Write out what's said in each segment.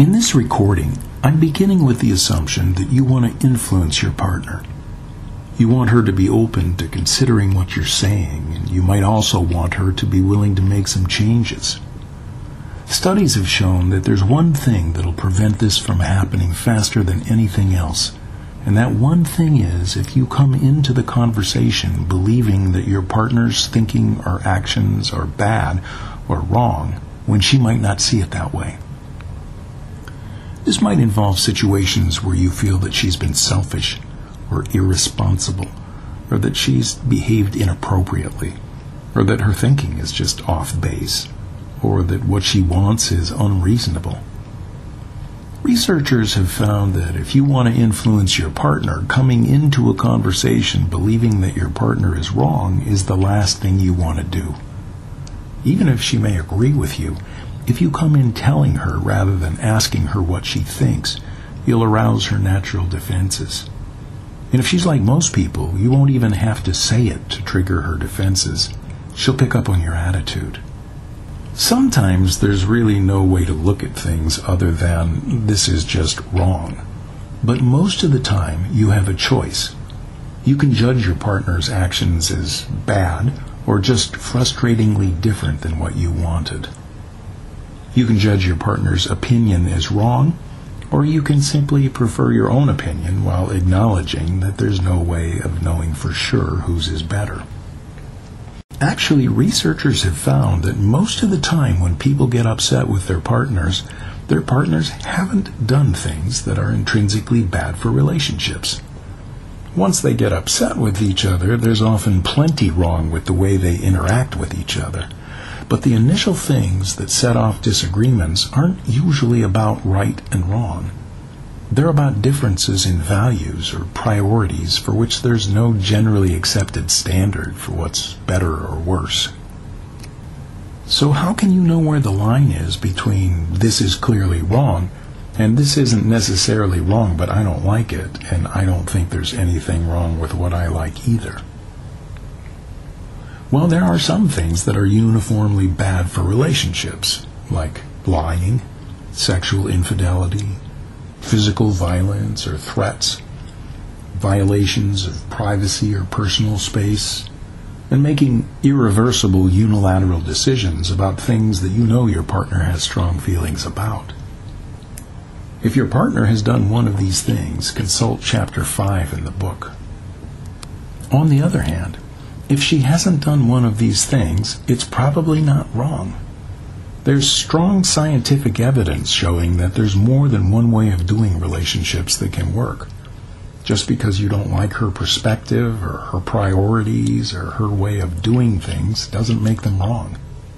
In this recording, I'm beginning with the assumption that you want to influence your partner. You want her to be open to considering what you're saying, and you might also want her to be willing to make some changes. Studies have shown that there's one thing that'll prevent this from happening faster than anything else, and that one thing is if you come into the conversation believing that your partner's thinking or actions are bad or wrong when she might not see it that way. This might involve situations where you feel that she's been selfish or irresponsible, or that she's behaved inappropriately, or that her thinking is just off base, or that what she wants is unreasonable. Researchers have found that if you want to influence your partner, coming into a conversation believing that your partner is wrong is the last thing you want to do. Even if she may agree with you, if you come in telling her rather than asking her what she thinks, you'll arouse her natural defenses. And if she's like most people, you won't even have to say it to trigger her defenses. She'll pick up on your attitude. Sometimes there's really no way to look at things other than this is just wrong. But most of the time, you have a choice. You can judge your partner's actions as bad or just frustratingly different than what you wanted. You can judge your partner's opinion as wrong, or you can simply prefer your own opinion while acknowledging that there's no way of knowing for sure whose is better. Actually, researchers have found that most of the time when people get upset with their partners haven't done things that are intrinsically bad for relationships. Once they get upset with each other, there's often plenty wrong with the way they interact with each other. But the initial things that set off disagreements aren't usually about right and wrong. They're about differences in values or priorities for which there's no generally accepted standard for what's better or worse. So how can you know where the line is between this is clearly wrong and this isn't necessarily wrong but I don't like it and I don't think there's anything wrong with what I like either? Well, there are some things that are uniformly bad for relationships, like lying, sexual infidelity, physical violence or threats, violations of privacy or personal space, and making irreversible unilateral decisions about things that you know your partner has strong feelings about. If your partner has done one of these things, consult Chapter 5 in the book. On the other hand, if she hasn't done one of these things, it's probably not wrong. There's strong scientific evidence showing that there's more than one way of doing relationships that can work. Just because you don't like her perspective or her priorities or her way of doing things doesn't make them wrong.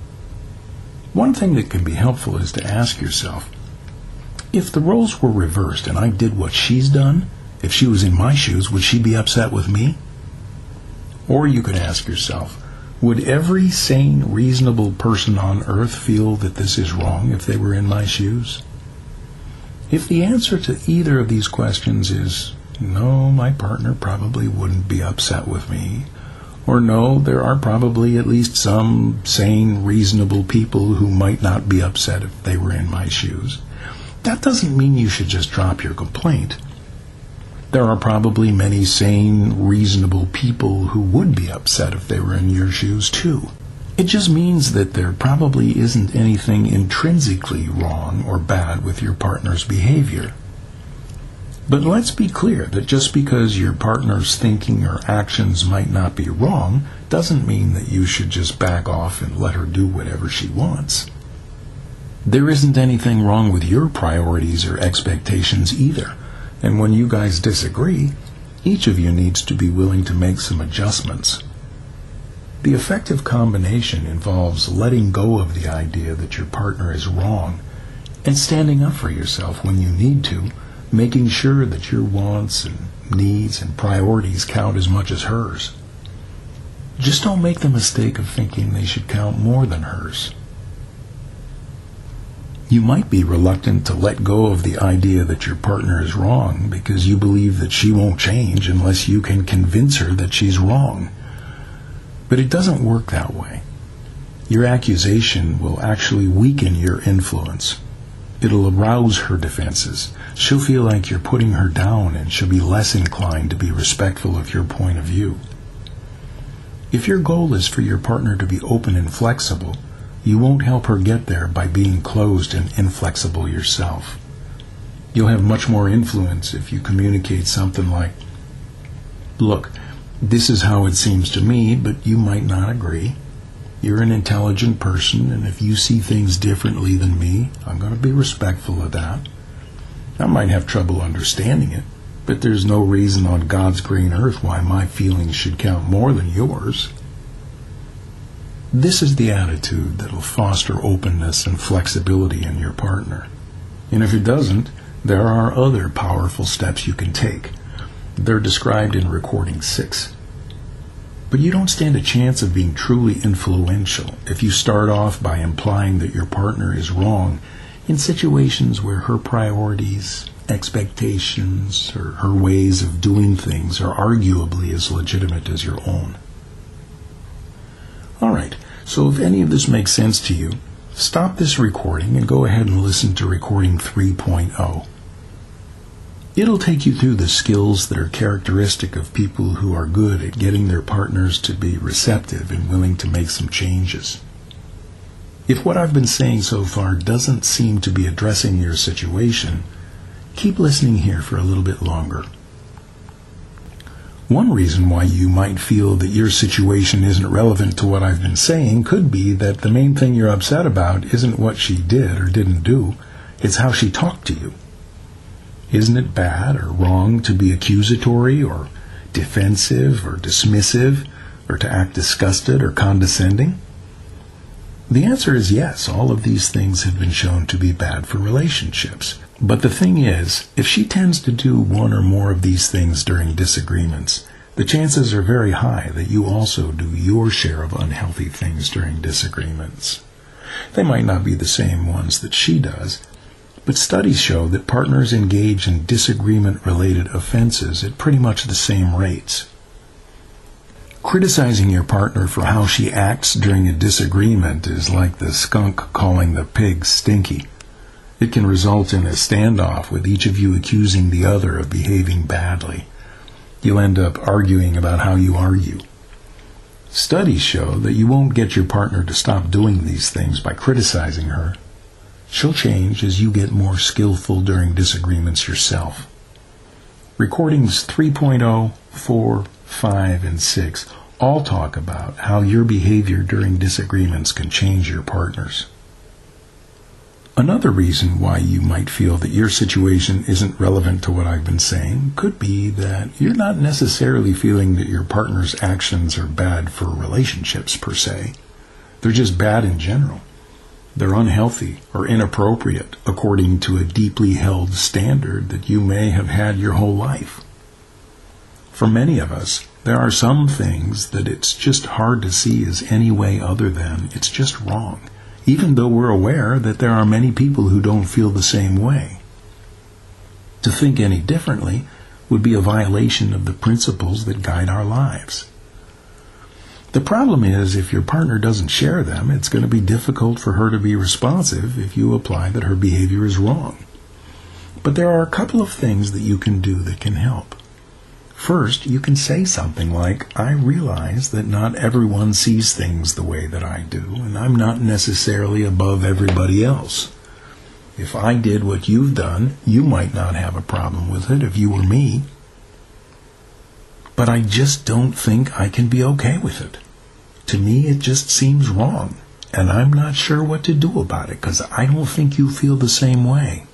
One thing that can be helpful is to ask yourself, if the roles were reversed and I did what she's done, if she was in my shoes, would she be upset with me? Or you could ask yourself, would every sane, reasonable person on earth feel that this is wrong if they were in my shoes? If the answer to either of these questions is, no, my partner probably wouldn't be upset with me, or no, there are probably at least some sane, reasonable people who might not be upset if they were in my shoes, that doesn't mean you should just drop your complaint. There are probably many sane, reasonable people who would be upset if they were in your shoes too. It just means that there probably isn't anything intrinsically wrong or bad with your partner's behavior. But let's be clear that just because your partner's thinking or actions might not be wrong doesn't mean that you should just back off and let her do whatever she wants. There isn't anything wrong with your priorities or expectations either. And when you guys disagree, each of you needs to be willing to make some adjustments. The effective combination involves letting go of the idea that your partner is wrong and standing up for yourself when you need to, making sure that your wants and needs and priorities count as much as hers. Just don't make the mistake of thinking they should count more than hers. You might be reluctant to let go of the idea that your partner is wrong because you believe that she won't change unless you can convince her that she's wrong. But it doesn't work that way. Your accusation will actually weaken your influence. It'll arouse her defenses. She'll feel like you're putting her down, and she'll be less inclined to be respectful of your point of view. If your goal is for your partner to be open and flexible, you won't help her get there by being closed and inflexible yourself. You'll have much more influence if you communicate something like, "Look, this is how it seems to me, but you might not agree. You're an intelligent person, and if you see things differently than me, I'm going to be respectful of that. I might have trouble understanding it, but there's no reason on God's green earth why my feelings should count more than yours." This is the attitude that will foster openness and flexibility in your partner. And if it doesn't, there are other powerful steps you can take. They're described in Recording 6. But you don't stand a chance of being truly influential if you start off by implying that your partner is wrong in situations where her priorities, expectations, or her ways of doing things are arguably as legitimate as your own. All right, so if any of this makes sense to you, stop this recording and go ahead and listen to Recording 3.0. It'll take you through the skills that are characteristic of people who are good at getting their partners to be receptive and willing to make some changes. If what I've been saying so far doesn't seem to be addressing your situation, keep listening here for a little bit longer. One reason why you might feel that your situation isn't relevant to what I've been saying could be that the main thing you're upset about isn't what she did or didn't do, it's how she talked to you. Isn't it bad or wrong to be accusatory or defensive or dismissive or to act disgusted or condescending? The answer is yes, all of these things have been shown to be bad for relationships. But the thing is, if she tends to do one or more of these things during disagreements, the chances are very high that you also do your share of unhealthy things during disagreements. They might not be the same ones that she does, but studies show that partners engage in disagreement-related offenses at pretty much the same rates. Criticizing your partner for how she acts during a disagreement is like the skunk calling the pig stinky. It can result in a standoff with each of you accusing the other of behaving badly. You'll end up arguing about how you argue. Studies show that you won't get your partner to stop doing these things by criticizing her. She'll change as you get more skillful during disagreements yourself. Recordings 3.0, 4, 5, and 6 all talk about how your behavior during disagreements can change your partner's. Another reason why you might feel that your situation isn't relevant to what I've been saying could be that you're not necessarily feeling that your partner's actions are bad for relationships per se. They're just bad in general. They're unhealthy or inappropriate according to a deeply held standard that you may have had your whole life. For many of us, there are some things that it's just hard to see as any way other than it's just wrong, even though we're aware that there are many people who don't feel the same way. To think any differently would be a violation of the principles that guide our lives. The problem is, if your partner doesn't share them, it's going to be difficult for her to be responsive if you apply that her behavior is wrong. But there are a couple of things that you can do that can help. First, you can say something like, "I realize that not everyone sees things the way that I do, and I'm not necessarily above everybody else. If I did what you've done, you might not have a problem with it if you were me. But I just don't think I can be okay with it. To me, it just seems wrong, and I'm not sure what to do about it because I don't think you feel the same way.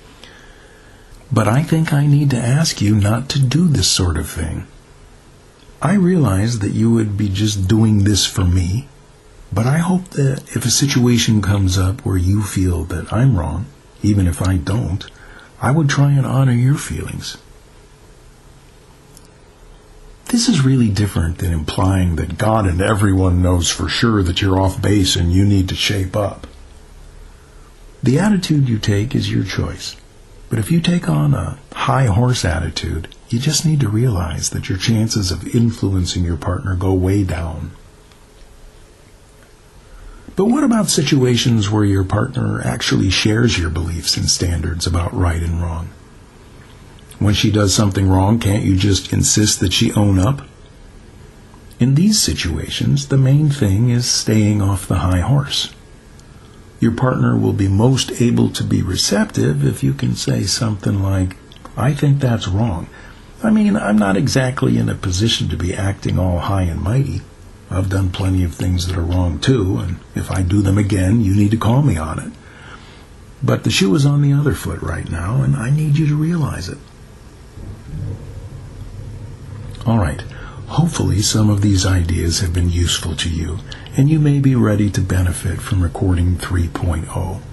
But I think I need to ask you not to do this sort of thing. I realize that you would be just doing this for me, but I hope that if a situation comes up where you feel that I'm wrong, even if I don't, I would try and honor your feelings." This is really different than implying that God and everyone knows for sure that you're off base and you need to shape up. The attitude you take is your choice. But if you take on a high horse attitude, you just need to realize that your chances of influencing your partner go way down. But what about situations where your partner actually shares your beliefs and standards about right and wrong? When she does something wrong, can't you just insist that she own up? In these situations, the main thing is staying off the high horse. Your partner will be most able to be receptive if you can say something like, I think that's wrong. I mean, I'm not exactly in a position to be acting all high and mighty. I've done plenty of things that are wrong too, and if I do them again, you need to call me on it. But the shoe is on the other foot right now, and I need you to realize it. All right. Hopefully some of these ideas have been useful to you, and you may be ready to benefit from Recording 3.0.